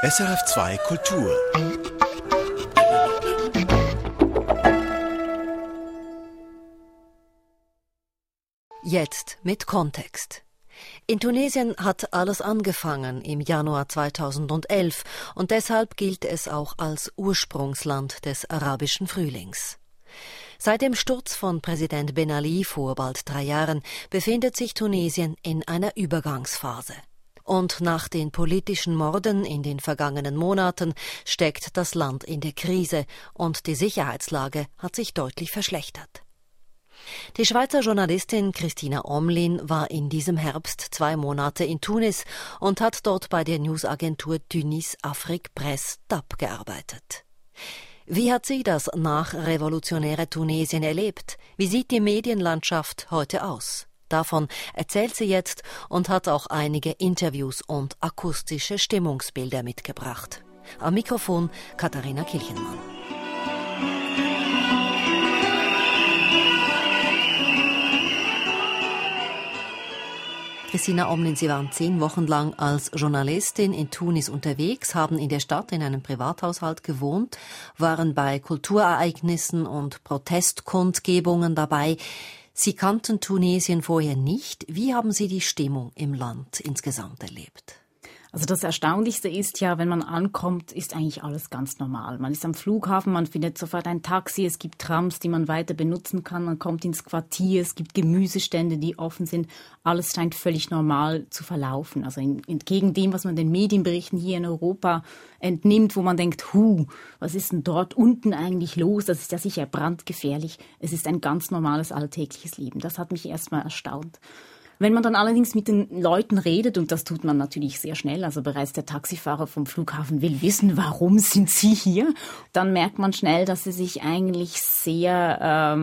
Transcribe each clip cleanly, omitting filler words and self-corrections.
SRF 2 Kultur. Jetzt mit Kontext. In Tunesien hat alles angefangen im Januar 2011 und deshalb gilt es auch als Ursprungsland des arabischen Frühlings. Seit dem Sturz von Präsident Ben Ali vor bald 3 Jahren befindet sich Tunesien in einer Übergangsphase. Und nach den politischen Morden in den vergangenen Monaten steckt das Land in der Krise und die Sicherheitslage hat sich deutlich verschlechtert. Die Schweizer Journalistin Christina Omlin war in diesem Herbst 2 Monate in Tunis und hat dort bei der Newsagentur Tunis Afrique Presse TAP gearbeitet. Wie hat sie das nachrevolutionäre Tunesien erlebt? Wie sieht die Medienlandschaft heute aus? Davon erzählt sie jetzt und hat auch einige Interviews und akustische Stimmungsbilder mitgebracht. Am Mikrofon Katharina Kilchenmann. Christina Omlin, Sie waren 10 Wochen lang als Journalistin in Tunis unterwegs, haben in der Stadt in einem Privathaushalt gewohnt, waren bei Kulturereignissen und Protestkundgebungen dabei. Sie kannten Tunesien vorher nicht. Wie haben Sie die Stimmung im Land insgesamt erlebt? Also das Erstaunlichste ist ja, wenn man ankommt, ist eigentlich alles ganz normal. Man ist am Flughafen, man findet sofort ein Taxi, es gibt Trams, die man weiter benutzen kann, man kommt ins Quartier, es gibt Gemüsestände, die offen sind. Alles scheint völlig normal zu verlaufen. Also entgegen dem, was man den Medienberichten hier in Europa entnimmt, wo man denkt, was ist denn dort unten eigentlich los? Das ist ja sicher brandgefährlich. Es ist ein ganz normales alltägliches Leben. Das hat mich erstmal erstaunt. Wenn man dann allerdings mit den Leuten redet, und das tut man natürlich sehr schnell, also bereits der Taxifahrer vom Flughafen will wissen, warum sind Sie hier, dann merkt man schnell, dass sie sich eigentlich sehr,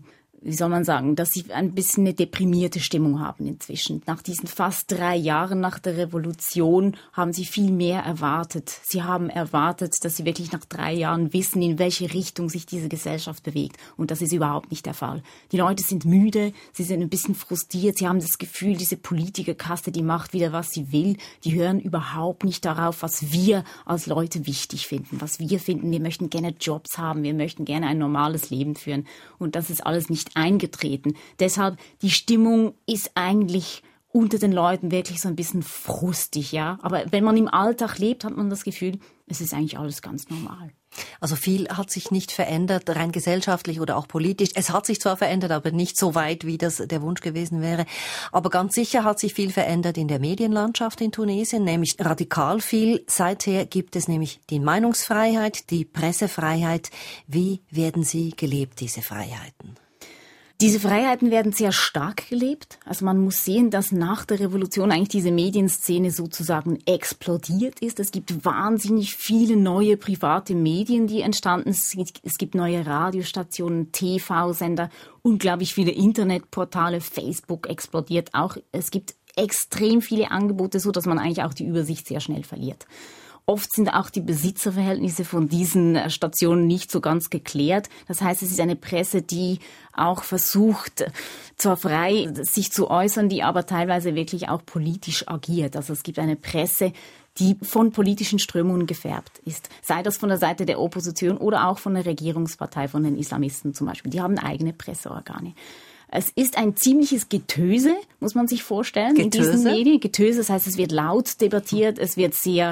dass sie ein bisschen eine deprimierte Stimmung haben inzwischen. Nach diesen fast 3 Jahren nach der Revolution haben sie viel mehr erwartet. Sie haben erwartet, dass sie wirklich nach 3 Jahren wissen, in welche Richtung sich diese Gesellschaft bewegt. Und das ist überhaupt nicht der Fall. Die Leute sind müde, sie sind ein bisschen frustriert, sie haben das Gefühl, diese Politikerkaste, die macht wieder, was sie will. Die hören überhaupt nicht darauf, was wir als Leute wichtig finden. Was wir finden, wir möchten gerne Jobs haben, wir möchten gerne ein normales Leben führen. Und das ist alles nicht eingetreten. Deshalb, die Stimmung ist eigentlich unter den Leuten wirklich so ein bisschen frustig, ja. Aber wenn man im Alltag lebt, hat man das Gefühl, es ist eigentlich alles ganz normal. Also viel hat sich nicht verändert, rein gesellschaftlich oder auch politisch. Es hat sich zwar verändert, aber nicht so weit, wie das der Wunsch gewesen wäre. Aber ganz sicher hat sich viel verändert in der Medienlandschaft in Tunesien, nämlich radikal viel. Seither gibt es nämlich die Meinungsfreiheit, die Pressefreiheit. Wie werden sie gelebt, diese Freiheiten? Diese Freiheiten werden sehr stark gelebt. Also man muss sehen, dass nach der Revolution eigentlich diese Medienszene sozusagen explodiert ist. Es gibt wahnsinnig viele neue private Medien, die entstanden sind. Es gibt neue Radiostationen, TV-Sender, unglaublich viele Internetportale. Facebook explodiert auch. Es gibt extrem viele Angebote, so dass man eigentlich auch die Übersicht sehr schnell verliert. Oft sind auch die Besitzerverhältnisse von diesen Stationen nicht so ganz geklärt. Das heißt, es ist eine Presse, die auch versucht, zwar frei sich zu äußern, die aber teilweise wirklich auch politisch agiert. Also es gibt eine Presse, die von politischen Strömungen gefärbt ist. Sei das von der Seite der Opposition oder auch von der Regierungspartei, von den Islamisten zum Beispiel. Die haben eigene Presseorgane. Es ist ein ziemliches Getöse, muss man sich vorstellen, in diesen Medien. Getöse, das heißt, es wird laut debattiert, es wird sehr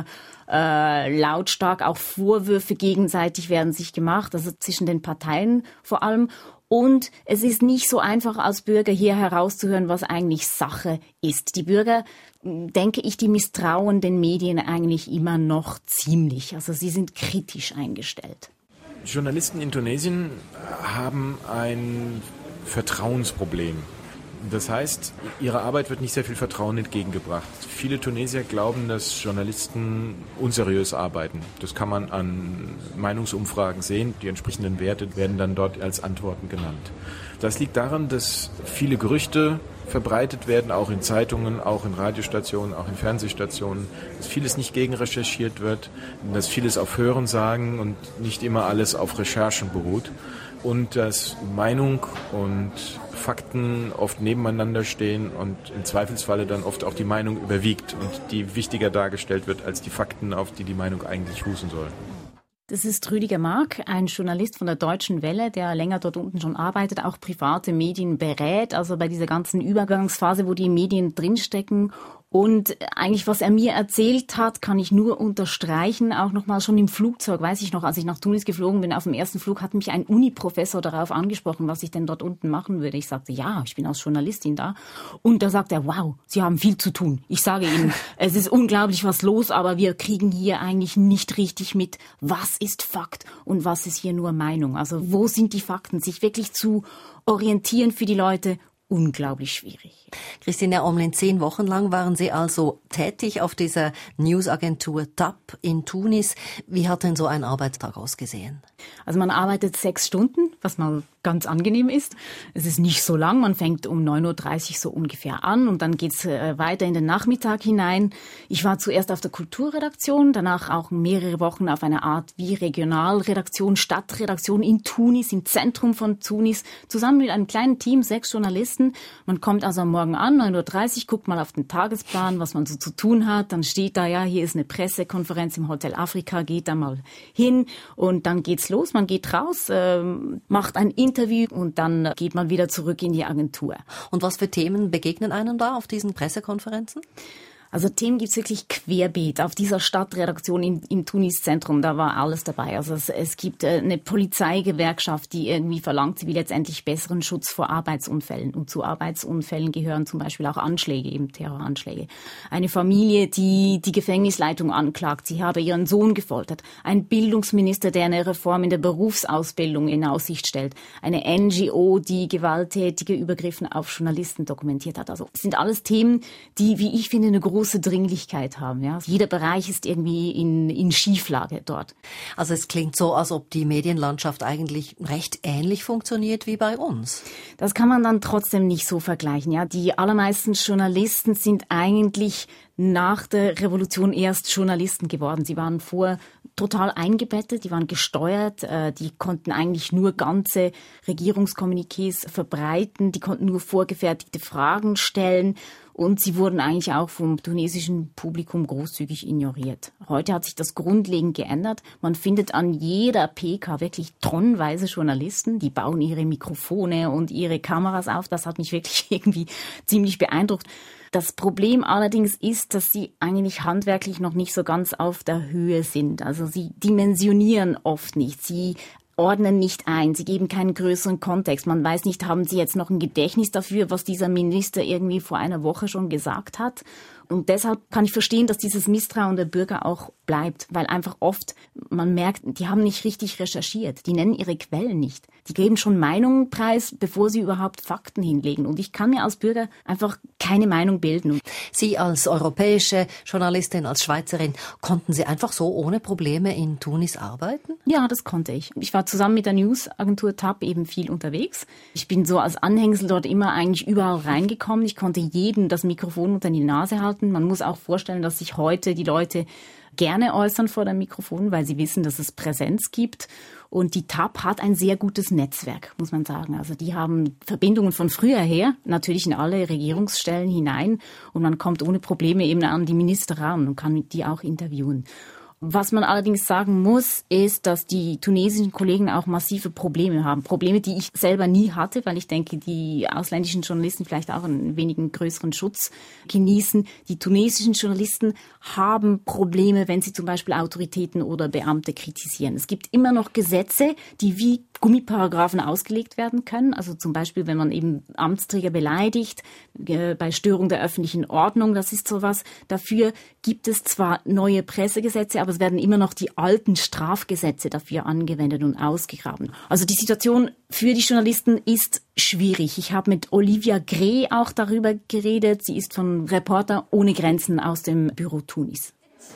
lautstark, auch Vorwürfe gegenseitig werden sich gemacht, also zwischen den Parteien vor allem. Und es ist nicht so einfach als Bürger hier herauszuhören, was eigentlich Sache ist. Die Bürger, denke ich, die misstrauen den Medien eigentlich immer noch ziemlich. Also sie sind kritisch eingestellt. Journalisten in Tunesien haben ein Vertrauensproblem. Das heißt, ihrer Arbeit wird nicht sehr viel Vertrauen entgegengebracht. Viele Tunesier glauben, dass Journalisten unseriös arbeiten. Das kann man an Meinungsumfragen sehen. Die entsprechenden Werte werden dann dort als Antworten genannt. Das liegt daran, dass viele Gerüchte verbreitet werden, auch in Zeitungen, auch in Radiostationen, auch in Fernsehstationen, dass vieles nicht gegenrecherchiert wird, dass vieles auf Hörensagen und nicht immer alles auf Recherchen beruht und dass Meinung und Fakten oft nebeneinander stehen und im Zweifelsfalle dann oft auch die Meinung überwiegt und die wichtiger dargestellt wird als die Fakten, auf die die Meinung eigentlich fußen soll. Das ist Rüdiger Mark, ein Journalist von der Deutschen Welle, der länger dort unten schon arbeitet, auch private Medien berät, also bei dieser ganzen Übergangsphase, wo die Medien drinstecken. Und eigentlich, was er mir erzählt hat, kann ich nur unterstreichen. Auch nochmal schon im Flugzeug, weiß ich noch, als ich nach Tunis geflogen bin, auf dem ersten Flug hat mich ein Uni-Professor darauf angesprochen, was ich denn dort unten machen würde. Ich sagte, ja, ich bin als Journalistin da. Und da sagt er, wow, Sie haben viel zu tun. Ich sage Ihnen, es ist unglaublich was los, aber wir kriegen hier eigentlich nicht richtig mit, was ist Fakt und was ist hier nur Meinung. Also wo sind die Fakten? Sich wirklich zu orientieren für die Leute, unglaublich schwierig. Christine Omlin, 10 Wochen lang waren Sie also tätig auf dieser Newsagentur TAP in Tunis. Wie hat denn so ein Arbeitstag ausgesehen? Also man arbeitet 6 Stunden, was mal ganz angenehm ist. Es ist nicht so lang, man fängt um 9.30 Uhr so ungefähr an und dann geht's weiter in den Nachmittag hinein. Ich war zuerst auf der Kulturredaktion, danach auch mehrere Wochen auf einer Art wie Regionalredaktion, Stadtredaktion in Tunis, im Zentrum von Tunis, zusammen mit einem kleinen Team, 6 Journalisten. Man kommt also am Morgen an, 9.30 Uhr, guckt mal auf den Tagesplan, was man so zu tun hat. Dann steht da, ja, hier ist eine Pressekonferenz im Hotel Afrika, geht da mal hin und dann geht's los. Man geht raus, macht ein Interview und dann geht man wieder zurück in die Agentur. Und was für Themen begegnen einem da auf diesen Pressekonferenzen? Also Themen gibt's wirklich querbeet. Auf dieser Stadtredaktion im Tunis-Zentrum, da war alles dabei. Also es gibt eine Polizeigewerkschaft, die irgendwie verlangt, sie will letztendlich besseren Schutz vor Arbeitsunfällen. Und zu Arbeitsunfällen gehören zum Beispiel auch Anschläge, eben Terroranschläge. Eine Familie, die die Gefängnisleitung anklagt, sie habe ihren Sohn gefoltert. Ein Bildungsminister, der eine Reform in der Berufsausbildung in Aussicht stellt. Eine NGO, die gewalttätige Übergriffe auf Journalisten dokumentiert hat. Also es sind alles Themen, die, wie ich finde, eine große Dringlichkeit haben. Ja? Jeder Bereich ist irgendwie in Schieflage dort. Also es klingt so, als ob die Medienlandschaft eigentlich recht ähnlich funktioniert wie bei uns. Das kann man dann trotzdem nicht so vergleichen. Ja? Die allermeisten Journalisten sind eigentlich nach der Revolution erst Journalisten geworden. Sie waren vorher total eingebettet, die waren gesteuert, die konnten eigentlich nur ganze Regierungskommuniqués verbreiten, die konnten nur vorgefertigte Fragen stellen. Und sie wurden eigentlich auch vom tunesischen Publikum großzügig ignoriert. Heute hat sich das grundlegend geändert. Man findet an jeder PK wirklich tonnenweise Journalisten, die bauen ihre Mikrofone und ihre Kameras auf. Das hat mich wirklich irgendwie ziemlich beeindruckt. Das Problem allerdings ist, dass sie eigentlich handwerklich noch nicht so ganz auf der Höhe sind. Also sie dimensionieren oft nicht. Sie ordnen nicht ein, sie geben keinen größeren Kontext. Man weiß nicht, haben sie jetzt noch ein Gedächtnis dafür, was dieser Minister irgendwie vor einer Woche schon gesagt hat? Und deshalb kann ich verstehen, dass dieses Misstrauen der Bürger auch bleibt, weil einfach oft man merkt, die haben nicht richtig recherchiert, die nennen ihre Quellen nicht. Die geben schon Meinungen preis, bevor sie überhaupt Fakten hinlegen. Und ich kann mir als Bürger einfach keine Meinung bilden. Sie als europäische Journalistin, als Schweizerin, konnten Sie einfach so ohne Probleme in Tunis arbeiten? Ja, das konnte ich. Ich war zusammen mit der Newsagentur TAP eben viel unterwegs. Ich bin so als Anhängsel dort immer eigentlich überall reingekommen. Ich konnte jedem das Mikrofon unter die Nase halten. Man muss auch vorstellen, dass sich heute die Leute gerne äußern vor dem Mikrofon, weil sie wissen, dass es Präsenz gibt. Und die TAP hat ein sehr gutes Netzwerk, muss man sagen. Also die haben Verbindungen von früher her, natürlich in alle Regierungsstellen hinein. Und man kommt ohne Probleme eben an die Minister ran und kann die auch interviewen. Was man allerdings sagen muss, ist, dass die tunesischen Kollegen auch massive Probleme haben. Probleme, die ich selber nie hatte, weil ich denke, die ausländischen Journalisten vielleicht auch einen wenigen größeren Schutz genießen. Die tunesischen Journalisten haben Probleme, wenn sie zum Beispiel Autoritäten oder Beamte kritisieren. Es gibt immer noch Gesetze, die wie Gummiparagraphen ausgelegt werden können. Also zum Beispiel, wenn man eben Amtsträger beleidigt, bei Störung der öffentlichen Ordnung, das ist sowas. Dafür gibt es zwar neue Pressegesetze, aber es werden immer noch die alten Strafgesetze dafür angewendet und ausgegraben. Also die Situation für die Journalisten ist schwierig. Ich habe mit Olivia Gray auch darüber geredet. Sie ist von Reporter ohne Grenzen aus dem Büro Tunis.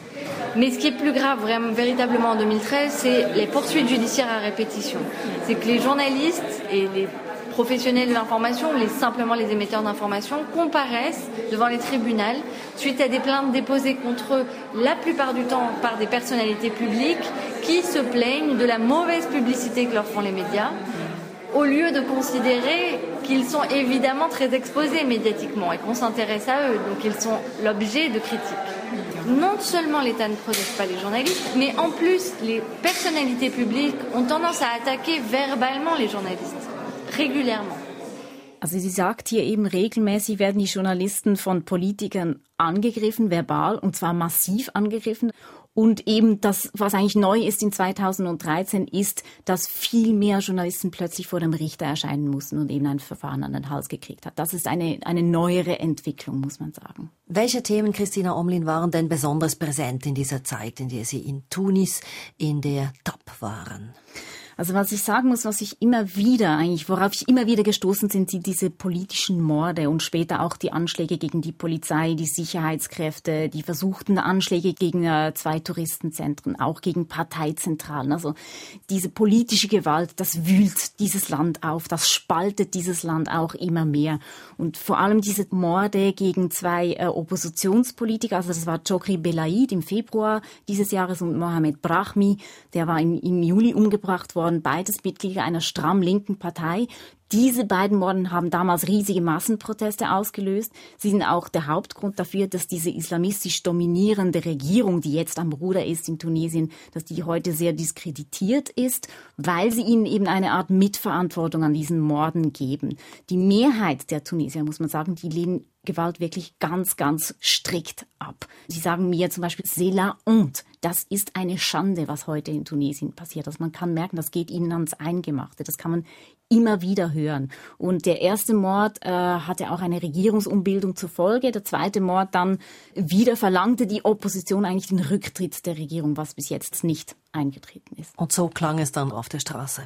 Mais ce qui est plus grave vraiment, véritablement en 2013, c'est les poursuites judiciaires à répétition. C'est que les journalistes et professionnels de l'information ou simplement les émetteurs d'information comparaissent devant les tribunaux suite à des plaintes déposées contre eux la plupart du temps par des personnalités publiques qui se plaignent de la mauvaise publicité que leur font les médias, au lieu de considérer qu'ils sont évidemment très exposés médiatiquement et qu'on s'intéresse à eux, donc ils sont l'objet de critiques. Non seulement l'État ne protège pas les journalistes, mais en plus, les personnalités publiques ont tendance à attaquer verbalement les journalistes, régulièrement. Also sie sagt hier eben, regelmäßig werden die Journalisten von Politikern angegriffen, verbal, und zwar massiv angegriffen. Und eben das, was eigentlich neu ist in 2013, ist, dass viel mehr Journalisten plötzlich vor dem Richter erscheinen mussten und eben ein Verfahren an den Hals gekriegt hat. Das ist eine neuere Entwicklung, muss man sagen. Welche Themen, Christina Omlin, waren denn besonders präsent in dieser Zeit, in der Sie in Tunis in der TAP waren? Also was ich sagen muss, worauf ich immer wieder gestoßen sind diese politischen Morde und später auch die Anschläge gegen die Polizei, die Sicherheitskräfte, die versuchten Anschläge gegen 2 Touristenzentren, auch gegen Parteizentralen. Also diese politische Gewalt, das wühlt dieses Land auf, das spaltet dieses Land auch immer mehr. Und vor allem diese Morde gegen 2 Oppositionspolitiker, also das war Chokri Belaid im Februar dieses Jahres und Mohamed Brahmi, der war im Juli umgebracht worden. Beides Mitglieder einer stramm linken Partei. Diese beiden Morde haben damals riesige Massenproteste ausgelöst. Sie sind auch der Hauptgrund dafür, dass diese islamistisch dominierende Regierung, die jetzt am Ruder ist in Tunesien, dass die heute sehr diskreditiert ist, weil sie ihnen eben eine Art Mitverantwortung an diesen Morden geben. Die Mehrheit der Tunesier, muss man sagen, die lehnen Gewalt wirklich ganz, ganz strikt ab. Sie sagen mir zum Beispiel, c'est la honte. Das ist eine Schande, was heute in Tunesien passiert. Also man kann merken, das geht ihnen ans Eingemachte. Das kann man immer wieder hören. Und der erste Mord hatte auch eine Regierungsumbildung zur Folge. Der zweite Mord dann wieder verlangte die Opposition eigentlich den Rücktritt der Regierung, was bis jetzt nicht eingetreten ist. Und so klang es dann auf der Straße.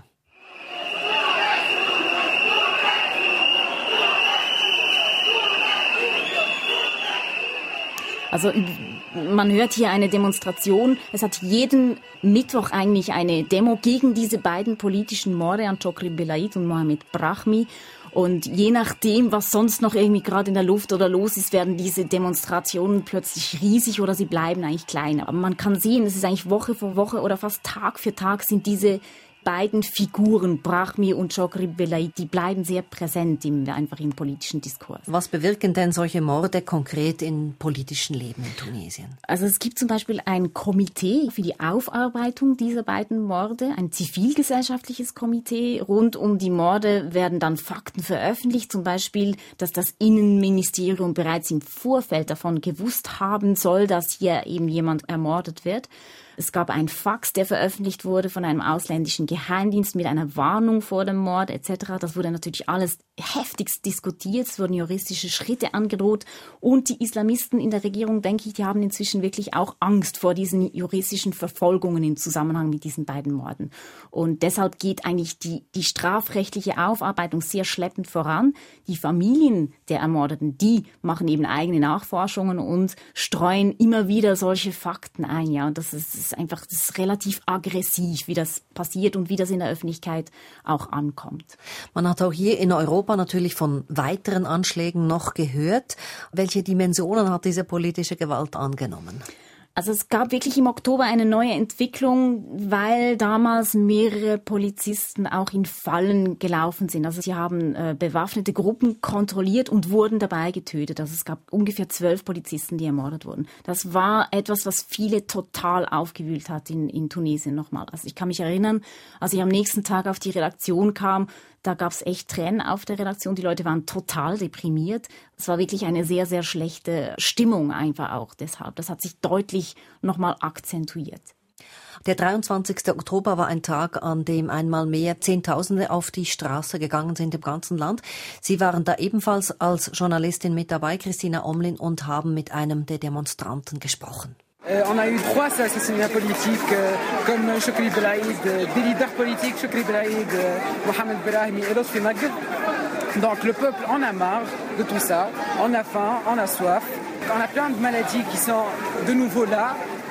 Also man hört hier eine Demonstration. Es hat jeden Mittwoch eigentlich eine Demo gegen diese beiden politischen Morde an Chokri Belaid und Mohamed Brahmi. Und je nachdem, was sonst noch irgendwie gerade in der Luft oder los ist, werden diese Demonstrationen plötzlich riesig oder sie bleiben eigentlich klein. Aber man kann sehen, es ist eigentlich Woche für Woche oder fast Tag für Tag sind diese beiden Figuren, Brahmi und Chokri Belaid, die bleiben sehr präsent einfach im politischen Diskurs. Was bewirken denn solche Morde konkret im politischen Leben in Tunesien? Also es gibt zum Beispiel ein Komitee für die Aufarbeitung dieser beiden Morde, ein zivilgesellschaftliches Komitee. Rund um die Morde werden dann Fakten veröffentlicht, zum Beispiel, dass das Innenministerium bereits im Vorfeld davon gewusst haben soll, dass hier eben jemand ermordet wird. Es gab einen Fax, der veröffentlicht wurde von einem ausländischen Geheimdienst mit einer Warnung vor dem Mord etc. Das wurde natürlich alles heftigst diskutiert. Es wurden juristische Schritte angedroht. Und die Islamisten in der Regierung, denke ich, die haben inzwischen wirklich auch Angst vor diesen juristischen Verfolgungen im Zusammenhang mit diesen beiden Morden. Und deshalb geht eigentlich die strafrechtliche Aufarbeitung sehr schleppend voran. Die Familien der Ermordeten, die machen eben eigene Nachforschungen und streuen immer wieder solche Fakten ein. Ja, und das ist relativ aggressiv, wie das passiert und wie das in der Öffentlichkeit auch ankommt. Man hat auch hier in Europa natürlich von weiteren Anschlägen noch gehört. Welche Dimensionen hat diese politische Gewalt angenommen? Also es gab wirklich im Oktober eine neue Entwicklung, weil damals mehrere Polizisten auch in Fallen gelaufen sind. Also sie haben bewaffnete Gruppen kontrolliert und wurden dabei getötet. Also es gab ungefähr 12 Polizisten, die ermordet wurden. Das war etwas, was viele total aufgewühlt hat in Tunesien nochmal. Also ich kann mich erinnern, als ich am nächsten Tag auf die Redaktion kam, da gab es echt Tränen auf der Redaktion. Die Leute waren total deprimiert. Es war wirklich eine sehr, sehr schlechte Stimmung einfach auch deshalb. Das hat sich deutlich nochmal akzentuiert. Der 23. Oktober war ein Tag, an dem einmal mehr Zehntausende auf die Straße gegangen sind im ganzen Land. Sie waren da ebenfalls als Journalistin mit dabei, Christina Omlin, und haben mit einem der Demonstranten gesprochen. On a eu 3 assassinats politiques comme Chokri Belaid, des leaders politiques, Chokri Belaid, Mohamed Brahmi et Lotfi Maghreb. Donc le peuple en a marre de tout ça, on a faim, on a soif. On a plein de maladies qui sont de nouveau là,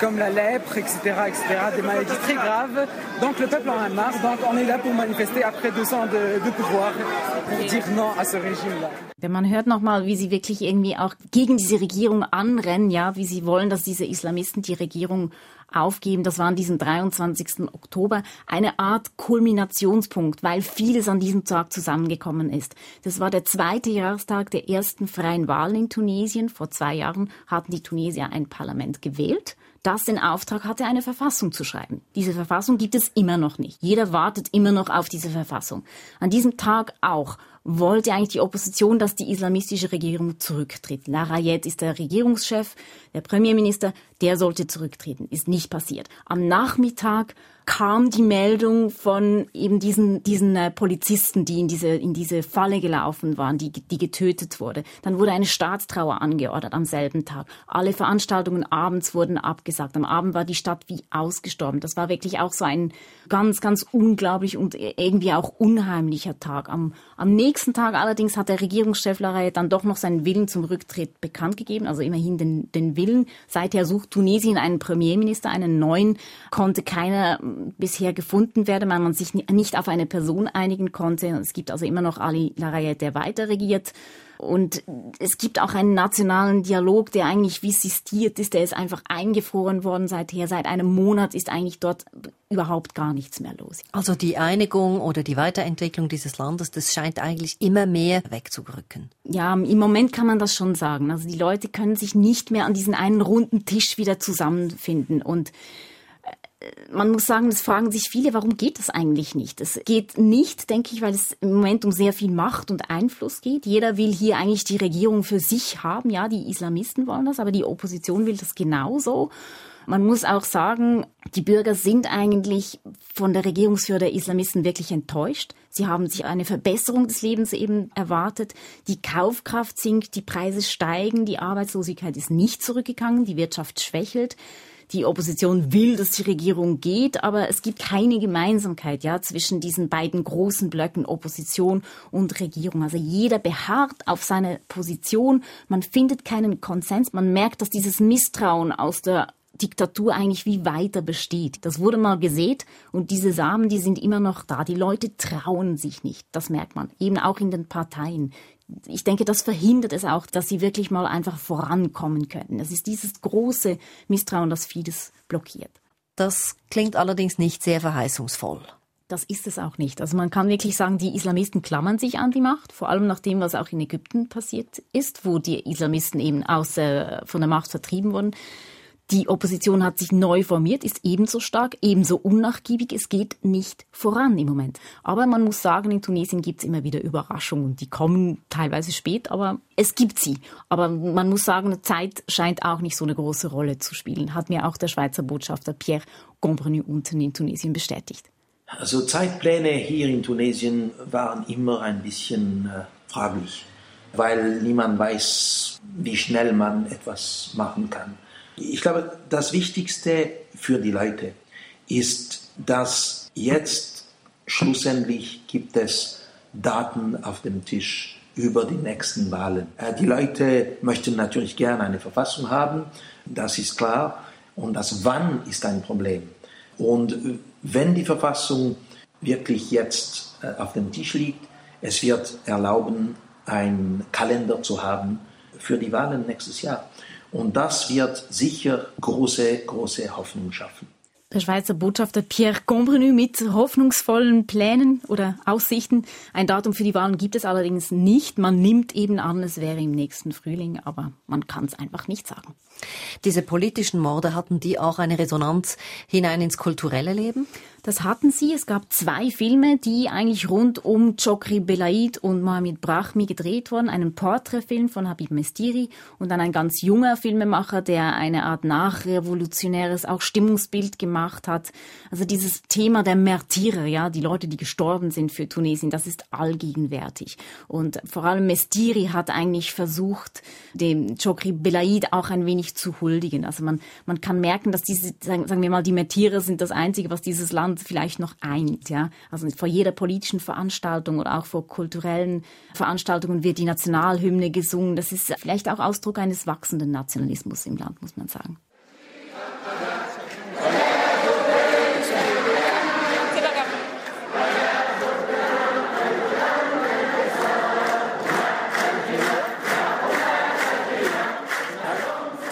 comme la lèpre, etc., des maladies très graves. Donc le peuple en a marre, donc on est là pour manifester après 2 ans de pouvoir, pour dire non à ce Regime-là. Man hört nochmal, wie sie wirklich irgendwie auch gegen diese Regierung anrennen, ja, wie sie wollen, dass diese Islamisten die Regierung aufgeben. Das war an diesem 23. Oktober eine Art Kulminationspunkt, weil vieles an diesem Tag zusammengekommen ist. Das war der 2. Jahrestag der ersten freien Wahlen in Tunesien. Vor 2 Jahren hatten die Tunesier ein Parlament gewählt, das den Auftrag hatte, eine Verfassung zu schreiben. Diese Verfassung gibt es immer noch nicht. Jeder wartet immer noch auf diese Verfassung. An diesem Tag auch wollte eigentlich die Opposition, dass die islamistische Regierung zurücktritt. Larayet ist der Regierungschef, der Premierminister, der sollte zurücktreten. Ist nicht passiert. Am Nachmittag kam die Meldung von eben diesen Polizisten, die in diese Falle gelaufen waren, die getötet wurde. Dann wurde eine Staatstrauer angeordnet am selben Tag. Alle Veranstaltungen abends wurden abgesagt. Am Abend war die Stadt wie ausgestorben. Das war wirklich auch so ein ganz, ganz unglaublich und irgendwie auch unheimlicher Tag. Am nächsten Tag allerdings hat der Regierungschef Larayet dann doch noch seinen Willen zum Rücktritt bekannt gegeben, also immerhin den Willen. Seither sucht Tunesien einen Premierminister, einen neuen, konnte keiner bisher gefunden werden, weil man sich nicht auf eine Person einigen konnte. Es gibt also immer noch Ali Larayet, der weiter regiert. Und es gibt auch einen nationalen Dialog, der eigentlich wie sistiert ist. Der ist einfach eingefroren worden seither. Seit einem Monat ist eigentlich dort überhaupt gar nichts mehr los. Also die Einigung oder die Weiterentwicklung dieses Landes, das scheint eigentlich immer mehr wegzurücken. Ja, im Moment kann man das schon sagen. Also die Leute können sich nicht mehr an diesen einen runden Tisch wieder zusammenfinden. Und man muss sagen, das fragen sich viele, warum geht das eigentlich nicht? Es geht nicht, denke ich, weil es im Moment um sehr viel Macht und Einfluss geht. Jeder will hier eigentlich die Regierung für sich haben. Ja, die Islamisten wollen das, aber die Opposition will das genauso. Man muss auch sagen, die Bürger sind eigentlich von der Regierungsführung der Islamisten wirklich enttäuscht. Sie haben sich eine Verbesserung des Lebens eben erwartet. Die Kaufkraft sinkt, die Preise steigen, die Arbeitslosigkeit ist nicht zurückgegangen, die Wirtschaft schwächelt. Die Opposition will, dass die Regierung geht, aber es gibt keine Gemeinsamkeit, ja, zwischen diesen beiden großen Blöcken Opposition und Regierung. Also jeder beharrt auf seine Position. Man findet keinen Konsens. Man merkt, dass dieses Misstrauen aus der Diktatur eigentlich wie weiter besteht. Das wurde mal gesät und diese Samen, die sind immer noch da. Die Leute trauen sich nicht. Das merkt man. Eben auch in den Parteien. Ich denke, das verhindert es auch, dass sie wirklich mal einfach vorankommen können. Es ist dieses große Misstrauen, das vieles blockiert. Das klingt allerdings nicht sehr verheißungsvoll. Das ist es auch nicht. Also man kann wirklich sagen, die Islamisten klammern sich an die Macht, vor allem nach dem, was auch in Ägypten passiert ist, wo die Islamisten eben von der Macht vertrieben wurden. Die Opposition hat sich neu formiert, ist ebenso stark, ebenso unnachgiebig. Es geht nicht voran im Moment. Aber man muss sagen, in Tunesien gibt es immer wieder Überraschungen. Die kommen teilweise spät, aber es gibt sie. Aber man muss sagen, Zeit scheint auch nicht so eine große Rolle zu spielen. Hat mir auch der Schweizer Botschafter Pierre Gombrenu unten in Tunesien bestätigt. Also Zeitpläne hier in Tunesien waren immer ein bisschen fraglich, weil niemand weiß, wie schnell man etwas machen kann. Ich glaube, das Wichtigste für die Leute ist, dass jetzt schlussendlich gibt es Daten auf dem Tisch über die nächsten Wahlen. Die Leute möchten natürlich gerne eine Verfassung haben, das ist klar. Und das Wann ist ein Problem. Und wenn die Verfassung wirklich jetzt auf dem Tisch liegt, es wird erlauben, einen Kalender zu haben für die Wahlen nächstes Jahr. Und das wird sicher große Hoffnung schaffen. Der Schweizer Botschafter Pierre Gombrenu mit hoffnungsvollen Plänen oder Aussichten. Ein Datum für die Wahlen gibt es allerdings nicht. Man nimmt eben an, es wäre im nächsten Frühling, aber man kann es einfach nicht sagen. Diese politischen Morde, hatten die auch eine Resonanz hinein ins kulturelle Leben? Das hatten sie. Es gab 2 Filme, die eigentlich rund um Chokri Belaid und Mohamed Brahmi gedreht wurden. Einen Porträtfilm von Habib Mestiri und dann ein ganz junger Filmemacher, der eine Art nachrevolutionäres auch Stimmungsbild gemacht hat. Also dieses Thema der Märtyrer, ja, die Leute, die gestorben sind für Tunesien, das ist allgegenwärtig. Und vor allem Mestiri hat eigentlich versucht, dem Chokri Belaid auch ein wenig zu huldigen. Also man kann merken, dass diese, sagen wir mal, die Märtyrer sind das Einzige, was dieses Land vielleicht noch eint, ja. Also vor jeder politischen Veranstaltung oder auch vor kulturellen Veranstaltungen wird die Nationalhymne gesungen. Das ist vielleicht auch Ausdruck eines wachsenden Nationalismus im Land, muss man sagen.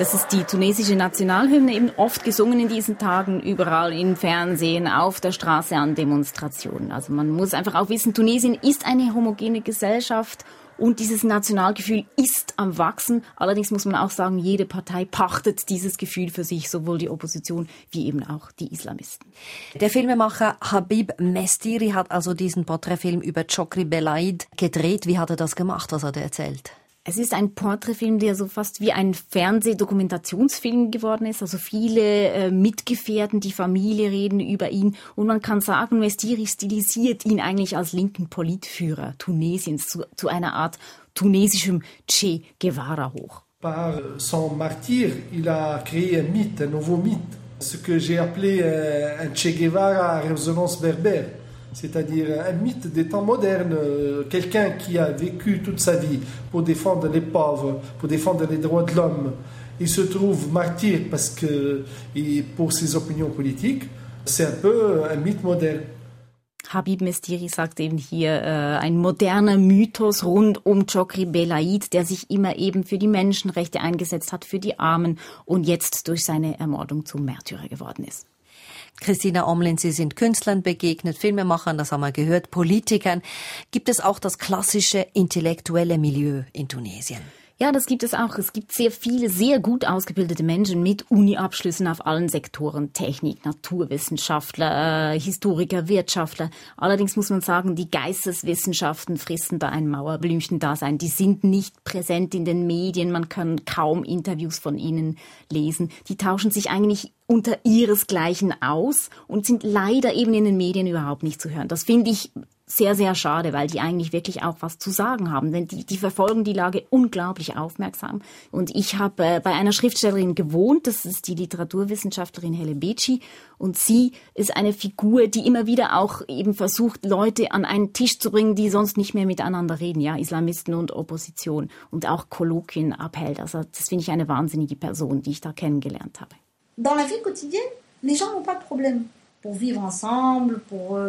Das ist die tunesische Nationalhymne, eben oft gesungen in diesen Tagen, überall im Fernsehen, auf der Straße, an Demonstrationen. Also man muss einfach auch wissen, Tunesien ist eine homogene Gesellschaft und dieses Nationalgefühl ist am Wachsen. Allerdings muss man auch sagen, jede Partei pachtet dieses Gefühl für sich, sowohl die Opposition wie eben auch die Islamisten. Der Filmemacher Habib Mestiri hat also diesen Porträtfilm über Chokri Belaid gedreht. Wie hat er das gemacht? Was hat er erzählt? Es ist ein Porträtfilm, der so fast wie ein Fernsehdokumentationsfilm geworden ist. Also viele Mitgefährten, die Familie reden über ihn. Und man kann sagen, Mestiri stilisiert ihn eigentlich als linken Politführer Tunesiens zu einer Art tunesischem Che Guevara hoch. Par son martyr, il a créé un mythe, un nouveau mythe. Ce que j'ai appelé un Che Guevara à résonance berbère. C'est-à-dire un mythe des temps modernes, quelqu'un qui a vécu toute sa vie pour défendre les pauvres, pour défendre les droits de l'homme. Il se trouve martyr parce que, pour ses opinions politiques. C'est un peu un mythe moderne. Habib Mestiri sagt eben hier, ein moderner Mythos rund um Chokri Belaid, der sich immer eben für die Menschenrechte eingesetzt hat, für die Armen und jetzt durch seine Ermordung zum Märtyrer geworden ist. Christina Omlin, Sie sind Künstlern begegnet, Filmemachern, das haben wir gehört, Politikern. Gibt es auch das klassische intellektuelle Milieu in Tunesien? Ja, das gibt es auch. Es gibt sehr viele, sehr gut ausgebildete Menschen mit Uni-Abschlüssen auf allen Sektoren. Technik, Naturwissenschaftler, Historiker, Wirtschaftler. Allerdings muss man sagen, die Geisteswissenschaften fristen da ein Mauerblümchen-Dasein. Die sind nicht präsent in den Medien. Man kann kaum Interviews von ihnen lesen. Die tauschen sich eigentlich unter ihresgleichen aus und sind leider eben in den Medien überhaupt nicht zu hören. Das finde ich sehr, sehr schade, weil die eigentlich wirklich auch was zu sagen haben. Denn die verfolgen die Lage unglaublich aufmerksam. Und ich habe bei einer Schriftstellerin gewohnt, das ist die Literaturwissenschaftlerin Helle Beci. Und sie ist eine Figur, die immer wieder auch eben versucht, Leute an einen Tisch zu bringen, die sonst nicht mehr miteinander reden. Ja, Islamisten und Opposition. Und auch Kolloquien abhält. Also das finde ich eine wahnsinnige Person, die ich da kennengelernt habe. Dans la vie quotidienne, les gens n'ont pas de problème. Pour vivre ensemble,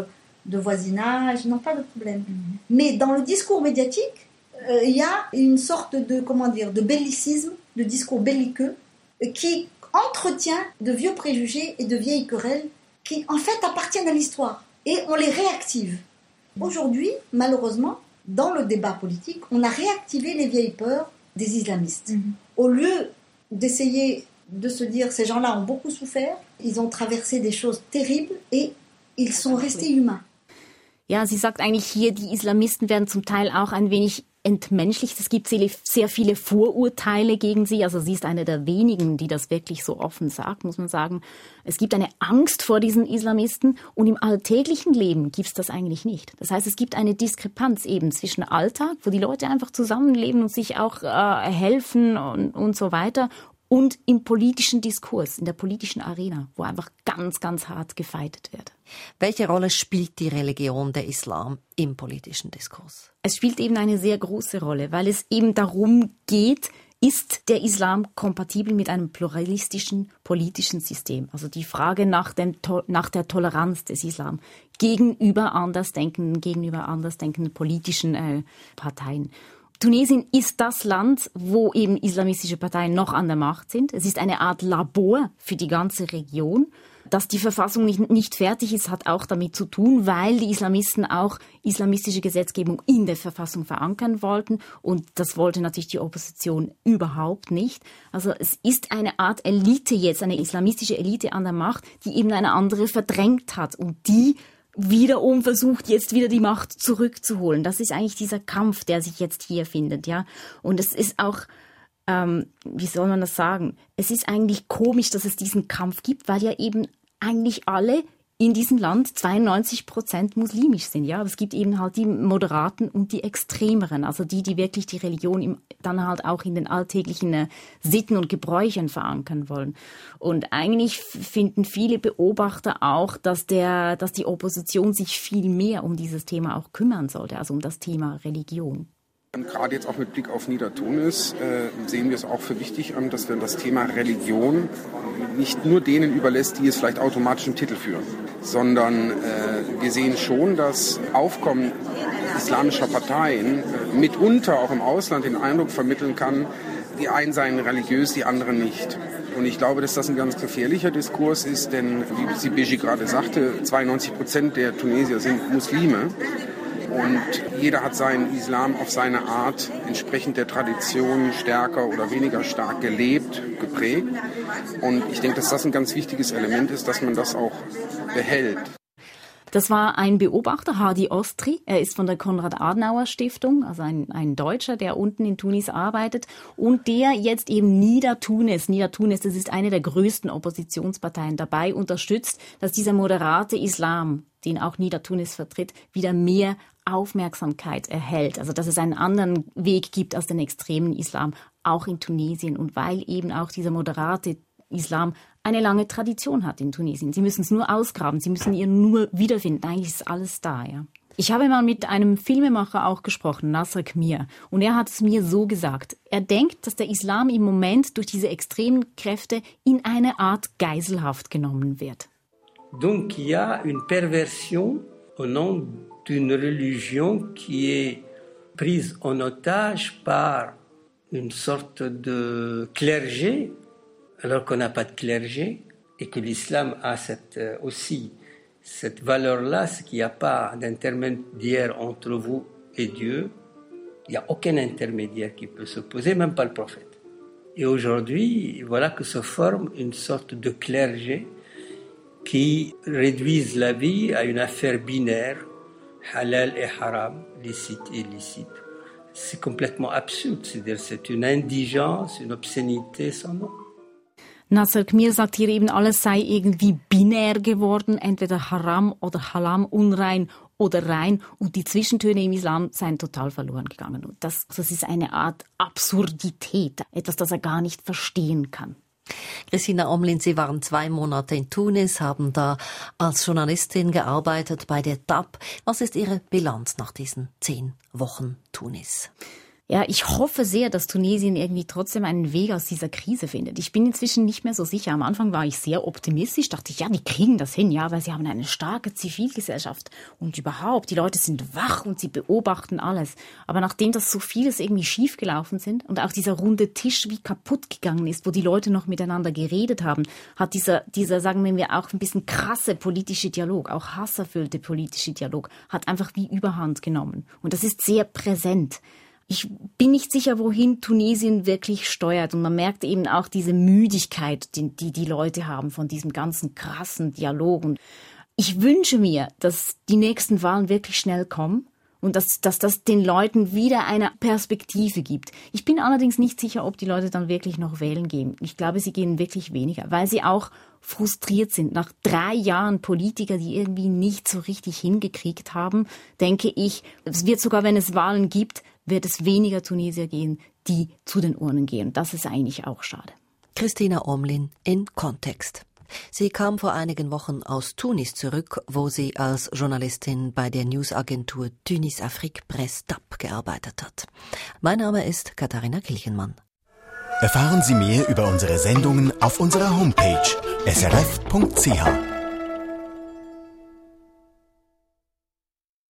de voisinage, n'ont pas de problème. Mais dans le discours médiatique, il y a une sorte de bellicisme, de discours belliqueux, qui entretient de vieux préjugés et de vieilles querelles qui, en fait, appartiennent à l'histoire. Et on les réactive. Aujourd'hui, malheureusement, dans le débat politique, on a réactivé les vieilles peurs des islamistes. Au lieu d'essayer de se dire, ces gens-là ont beaucoup souffert, ils ont traversé des choses terribles et ils sont restés humains. Ja, sie sagt eigentlich hier, die Islamisten werden zum Teil auch ein wenig entmenschlicht. Es gibt sehr viele Vorurteile gegen sie. Also sie ist eine der wenigen, die das wirklich so offen sagt, muss man sagen. Es gibt eine Angst vor diesen Islamisten und im alltäglichen Leben gibt es das eigentlich nicht. Das heißt, es gibt eine Diskrepanz eben zwischen Alltag, wo die Leute einfach zusammenleben und sich auch helfen und so weiter, und im politischen Diskurs, in der politischen Arena, wo einfach ganz, ganz hart gefeitet wird. Welche Rolle spielt die Religion, der Islam, im politischen Diskurs? Es spielt eben eine sehr große Rolle, weil es eben darum geht, ist der Islam kompatibel mit einem pluralistischen politischen System? Also die Frage nach der Toleranz des Islam gegenüber andersdenkenden politischen Parteien. Tunesien ist das Land, wo eben islamistische Parteien noch an der Macht sind. Es ist eine Art Labor für die ganze Region. Dass die Verfassung nicht fertig ist, hat auch damit zu tun, weil die Islamisten auch islamistische Gesetzgebung in der Verfassung verankern wollten. Und das wollte natürlich die Opposition überhaupt nicht. Also es ist eine Art Elite jetzt, eine islamistische Elite an der Macht, die eben eine andere verdrängt hat und die wiederum versucht, jetzt wieder die Macht zurückzuholen. Das ist eigentlich dieser Kampf, der sich jetzt hier findet, ja. Und es ist auch, wie soll man das sagen? Es ist eigentlich komisch, dass es diesen Kampf gibt, weil ja eben eigentlich alle in diesem Land 92% muslimisch sind, ja. Aber es gibt eben halt die Moderaten und die Extremeren, also die wirklich die Religion dann halt auch in den alltäglichen Sitten und Gebräuchen verankern wollen. Und eigentlich finden viele Beobachter auch, dass die Opposition sich viel mehr um dieses Thema auch kümmern sollte, also um das Thema Religion. Gerade jetzt auch mit Blick auf Niedertunis sehen wir es auch für wichtig an, dass wir das Thema Religion nicht nur denen überlässt, die es vielleicht automatisch im Titel führen, sondern wir sehen schon, dass Aufkommen islamischer Parteien mitunter auch im Ausland den Eindruck vermitteln kann, die einen seien religiös, die anderen nicht. Und ich glaube, dass das ein ganz gefährlicher Diskurs ist, denn wie Sie Beji gerade sagte, 92% der Tunesier sind Muslime. Und jeder hat seinen Islam auf seine Art entsprechend der Tradition stärker oder weniger stark gelebt, geprägt. Und ich denke, dass das ein ganz wichtiges Element ist, dass man das auch behält. Das war ein Beobachter, Hadi Ostri. Er ist von der Konrad-Adenauer-Stiftung, also ein Deutscher, der unten in Tunis arbeitet und der jetzt eben Nida Tunis, das ist eine der größten Oppositionsparteien, dabei unterstützt, dass dieser moderate Islam, den auch Nida Tunis vertritt, wieder mehr Aufmerksamkeit erhält. Also dass es einen anderen Weg gibt als den extremen Islam, auch in Tunesien. Und weil eben auch dieser moderate Islam eine lange Tradition hat in Tunesien. Sie müssen es nur ausgraben, sie müssen ihn nur wiederfinden. Eigentlich ist alles da, ja. Ich habe mal mit einem Filmemacher auch gesprochen, Nasser Khmir, und er hat es mir so gesagt. Er denkt, dass der Islam im Moment durch diese extremen Kräfte in eine Art Geiselhaft genommen wird. Donc il y a une perversion au nom d'une religion qui est prise en otage par une sorte de clergé, alors qu'on n'a pas de clergé, et que l'islam a cette valeur-là, c'est qu'il n'y a pas d'intermédiaire entre vous et Dieu. Il n'y a aucun intermédiaire qui peut s'opposer, même pas le prophète. Et aujourd'hui, voilà que se forme une sorte de clergé qui réduisent la vie à une affaire binaire, halal et haram, licite et illicite. C'est complètement absurde, c'est-à-dire c'est une indigence, une obscénité sans nom. Nasser Khmir sagt hier eben, alles sei irgendwie binär geworden, entweder haram oder halam, unrein oder rein, und die Zwischentöne im Islam seien total verloren gegangen. Und das ist eine Art Absurdität, etwas, das er gar nicht verstehen kann. Christina Omlin, Sie waren 2 Monate in Tunis, haben da als Journalistin gearbeitet bei der DAB. Was ist Ihre Bilanz nach diesen 10 Wochen Tunis? Ja, ich hoffe sehr, dass Tunesien irgendwie trotzdem einen Weg aus dieser Krise findet. Ich bin inzwischen nicht mehr so sicher. Am Anfang war ich sehr optimistisch, dachte ich, ja, die kriegen das hin, ja, weil sie haben eine starke Zivilgesellschaft und überhaupt, die Leute sind wach und sie beobachten alles. Aber nachdem das so vieles irgendwie schiefgelaufen sind und auch dieser runde Tisch wie kaputt gegangen ist, wo die Leute noch miteinander geredet haben, hat dieser, sagen wir auch ein bisschen krasse politische Dialog, auch hasserfüllte politische Dialog, hat einfach wie Überhand genommen. Und das ist sehr präsent. Ich bin nicht sicher, wohin Tunesien wirklich steuert. Und man merkt eben auch diese Müdigkeit, die Leute haben von diesem ganzen krassen Dialog. Und ich wünsche mir, dass die nächsten Wahlen wirklich schnell kommen und dass das den Leuten wieder eine Perspektive gibt. Ich bin allerdings nicht sicher, ob die Leute dann wirklich noch wählen gehen. Ich glaube, sie gehen wirklich weniger, weil sie auch frustriert sind. Nach 3 Jahren Politiker, die irgendwie nicht so richtig hingekriegt haben, denke ich, es wird sogar, wenn es Wahlen gibt, wird es weniger Tunesier gehen, die zu den Urnen gehen. Das ist eigentlich auch schade. Christina Omlin in Kontext. Sie kam vor einigen Wochen aus Tunis zurück, wo sie als Journalistin bei der Newsagentur Tunis Afrique Presse DAB gearbeitet hat. Mein Name ist Katharina Kilchenmann. Erfahren Sie mehr über unsere Sendungen auf unserer Homepage srf.ch.